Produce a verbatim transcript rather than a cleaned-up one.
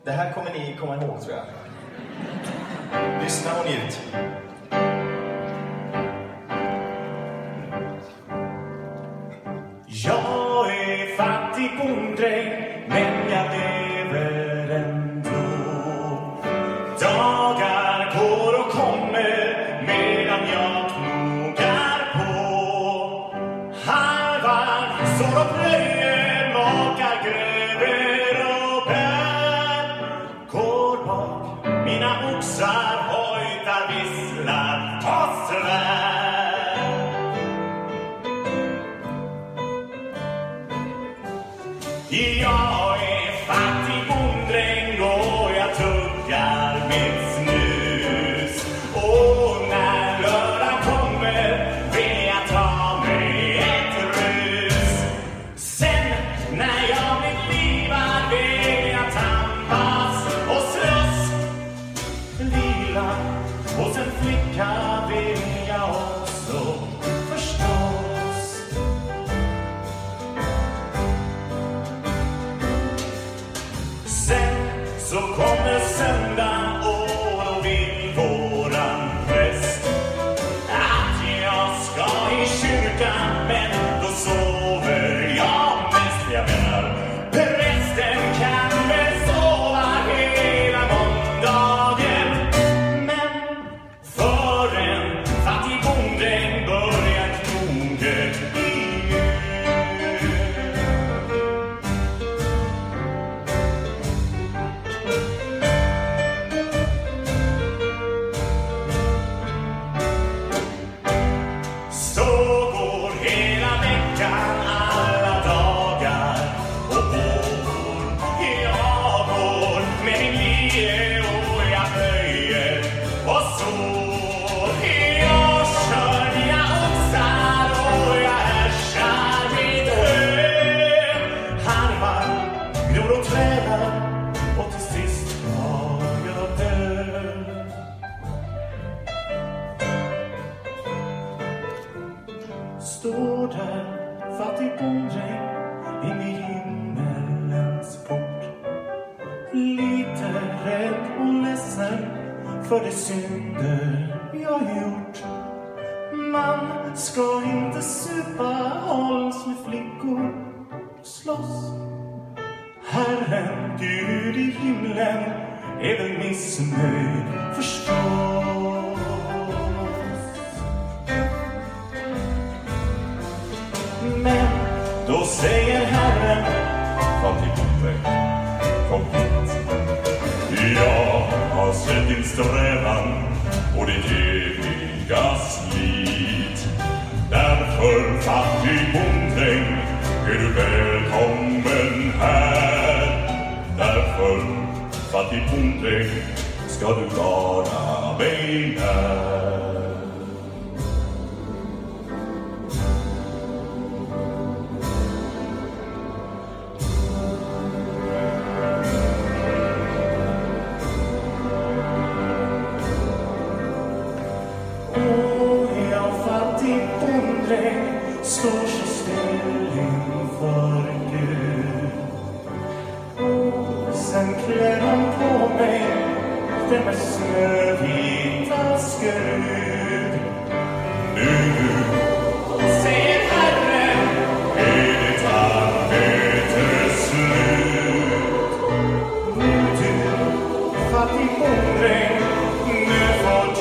Det här kommer ni komma ihåg, tror jag. Lyssna och njut. Jag är fattig bonddräng, men jag lever ändå. Dagar går och kommer medan jag knogar på. Harvar, sår och plöjer, makar gröver och bär. Går bak, mina oxar hojtar, visslar och svär. Jag är fattig bonddräng och jag tuggar mitt snus. Och när lördag kommer vill jag ta mig ett rus. Sen när jag blir livad vill jag tampas och slåss. Lila hos en flicka vill jag också förstås. Sen så kommer söndagen och då vill våran präst att jag ska i kyrkan, men då sover jag mest. Jag menar, prästen kan väl sova hela måndagen, men för en fattig bonddräng börjar knoget i jul. Så går hela veckan, alla dagar och år. Jag går med min lie och jag plöjer och sår. Jag kör mina oxar och jag härsar mitt hö. Harvar, gror och tränar och till sist ska jag dö. Står där, fattig bonddräng, in i himmelens port. Lite rädd och ledsen för de synder jag gjort. Man ska inte supa, hålls med flickor, slåss. Herren, Gud i himlen, är väl missnöjd förstås. Men då säger Herren, fattig bonddräng, kom hit. Jag har sett din strävan och ditt eviga slit. Därför, fattig bonddräng, är du välkommen här. Därför, fattig bonddräng, ska du vara mig när. Åh, jag fattig bonddräng står så still inför Gud. Och sen klär han på mig den med snövita skrud. Nu, säger Herren, är ditt arbete slut. Nu du, fattig bonddräng, nu får